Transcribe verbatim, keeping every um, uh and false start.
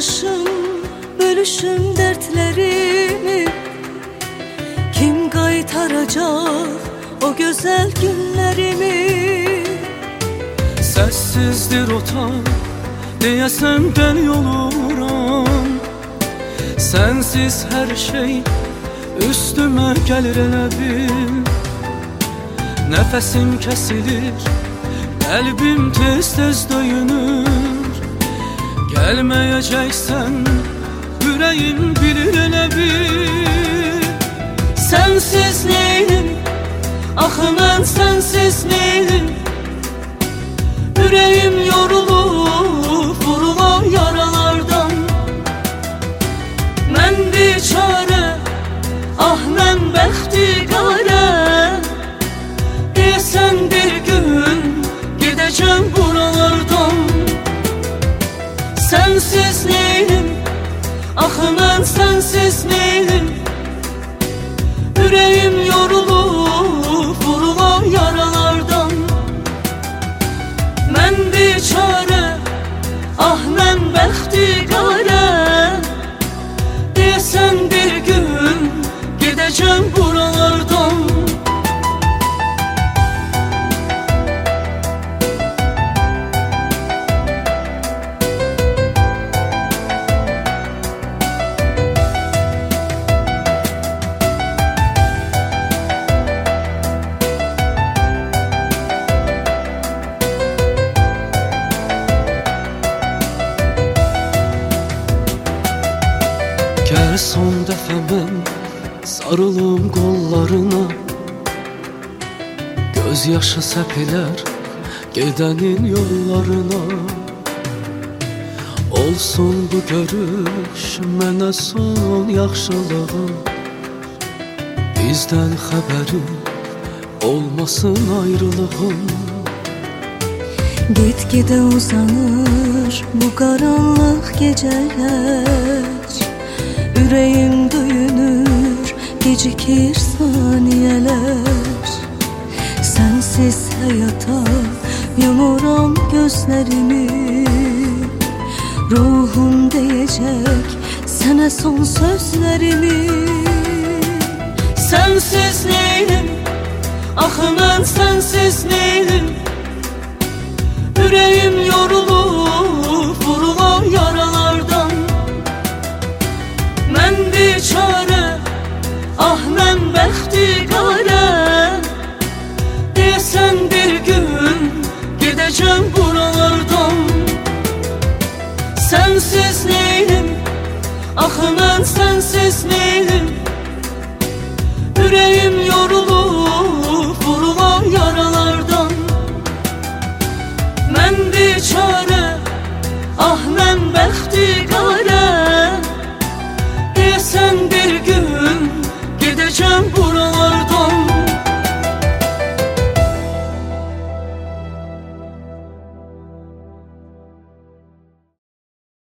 paylaşım, bölüşüm dertlerimi. Kim qaytaracak o güzel günlerimi? Sessizdir otak, deyəsən dəli oluram. Sensiz her şey üstüme gelir elə bil. Nefesim kesilir, kalbim tez tez döyünür. Gelmeyeceksen yüreğim bilir elə bil. Sensiz neydim, axı mən sensiz neydim? Yüreğim yorulub vurulan yaralardan. Mən biçare, ah mən bəxtiqarə. Deyəsən bir gün gedəcəm buralardan. Sensiz neydim, axı mən sensiz neydim? Yüreğim yorulub vurulan yaralardan. Mən biçare, ah mən bəxtiqarə. Deyəsən bir gün gedəcəm buralardan. Gel son dəfə mən sarılım qollarına. Göz yaşı səpilər gedənin yollarına. Olsun bu görüş mənə son yaxşılığı. Bizdən xəbəri olmasın ayrılığın. Gitgide uzanır bu karanlık geceler. Yüreğim döyünür, gecikir saniyeler. Sensiz hayata yumuram gözlerimi. Ruhum diyecek sana son sözlerimi. Sensiz neydim, axı mən sensiz neydim? Yüreğim yorulub vurulan yaralardan. Mən biçare, ah mən bəxtiqarə. Deyəsən bir gün gedəcəm buralardan. Sensiz neydim, axı mən sensiz neydim? Yüreğim yorulub vurulan yaralardan. Mən biçare, ah mən bəxtiqarə.